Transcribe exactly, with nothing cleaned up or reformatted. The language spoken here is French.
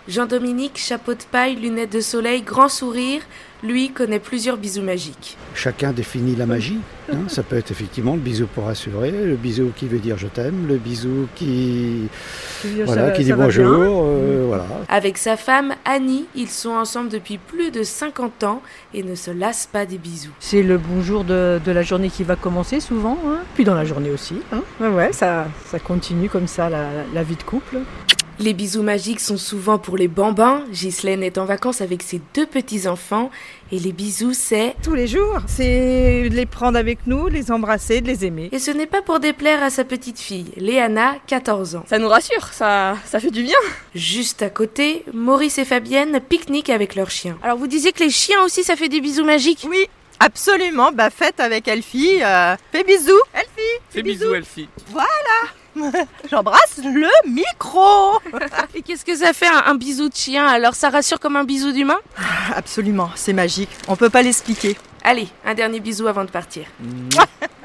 Jean-Dominique, chapeau de paille, lunettes de soleil, grand sourire, lui connaît plusieurs bisous magiques. Chacun définit la magie. Hein. Ça peut être effectivement le bisou pour rassurer, le bisou qui veut dire je t'aime, le bisou qui, voilà, ça, qui dit ça bonjour. Euh, voilà. Avec sa femme, Annie, ils sont ensemble depuis plus de cinquante ans et ne se lassent pas des bisous. C'est le bonjour de, de la journée qui va commencer souvent, hein. Puis dans la journée aussi. Hein. Ouais, ouais, ça, ça continue comme ça la, la vie de couple. Les bisous magiques sont souvent pour les bambins. Ghislaine est en vacances avec ses deux petits-enfants. Et les bisous, c'est... tous les jours. C'est de les prendre avec nous, de les embrasser, de les aimer. Et ce n'est pas pour déplaire à sa petite fille, Léana, quatorze ans. Ça nous rassure, ça, ça fait du bien. Juste à côté, Maurice et Fabienne pique-niquent avec leurs chiens. Alors vous disiez que les chiens aussi, ça fait des bisous magiques ? Oui, absolument. Bah faites avec Elfie. Euh, fais bisous, Elfie. Fais bisous, Elfie. J'embrasse le micro. Et qu'est-ce que ça fait un, un bisou de chien ? Alors ça rassure comme un bisou d'humain ? Absolument, c'est magique. On peut pas l'expliquer. Allez, un dernier bisou avant de partir. Mouah.